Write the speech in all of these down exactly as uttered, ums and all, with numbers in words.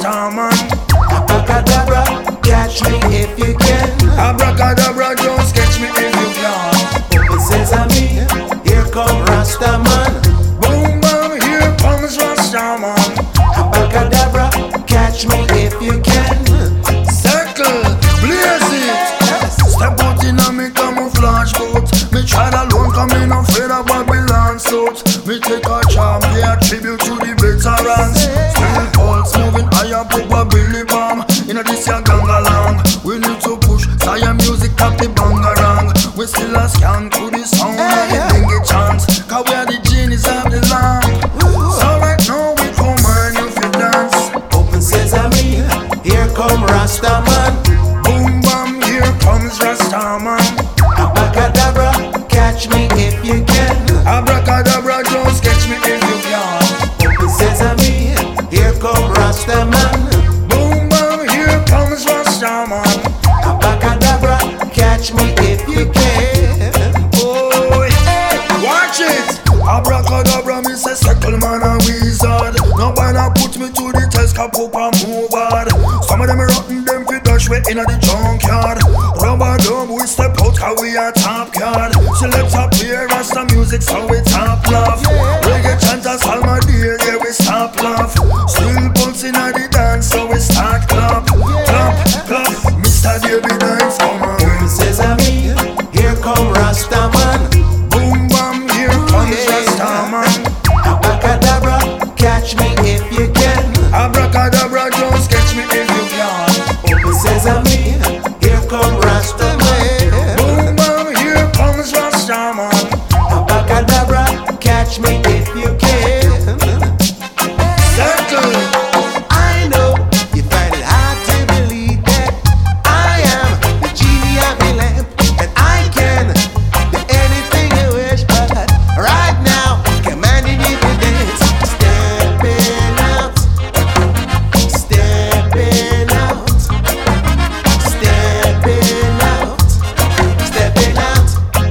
Rasta man. Abracadabra, catch me if you can. Abracadabra, just catch me if you can. Open sesame, here come Rasta man. Boom bam, here comes Rasta man. Abracadabra, catch me if you can. Circle, blaze it. Step out in a me camouflage boat. Me try alone, come in no afraid of Babylon suit. Me take a charm, pay a tribute to the veterans. Still pulse moving higher, probably bomb. In a this young gang along, we need to push Zion music up the bangarang. We still a scan to the sound of the dingy chants. Cause we are the genies of the land. So right now we come and you feel dance. Open sesame, here come Rasta man. Boom bam, here comes Rasta man. Abracadabra, catch me if you can. Abracadabra, just catch me if you can. Open sesame, here come Rasta man. Boom bam, here comes Rasta man. Abracadabra, catch me if you can. Boy, watch it. Abracadabra, me say circle man a wizard. Nobody put me to the test, cap up and move hard. Some of them rotten, them fi dash way inna the junkyard. Rubber dub, we step out 'cause we a top card. Select up here, Rasta music, so we top laugh. Reggae chanters, Salma dear, yeah we stop laugh. Still pulse inna the dance, so we start clap, clap, clap. Mister David Dance, come on. Open sesame, here come Rasta man. Boom bam, here comes Rasta man. Abracadabra, catch me if you can. Abracadabra, just catch me if you can. Open sesame, here come Rasta man. Boom bam, here comes Rasta man. Abracadabra, catch me if you can. Circle. I know you find it hard to believe that I am the genie of the lamp, and I can do anything you wish. But right now, commanding you to dance, stepping out, stepping out, stepping out, stepping out.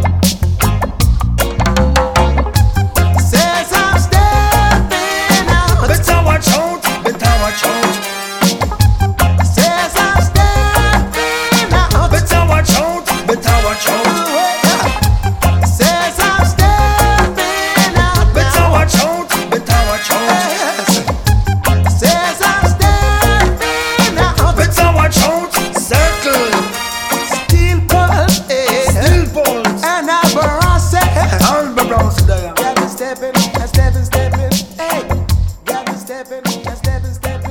Says I'm stepping out. Better watch out, better watch out. Says I'm stepping out. Better watch out, better watch out. Says I'm stepping out. Better watch out, better watch out. Says I'm stepping out. Better watch out. Circle. Steel pulse, eh, Still pulse. and I bronze. All the bronze there. Got me stepping, I'm stepping, stepping, hey. Got me stepping, I'm stepping, stepping.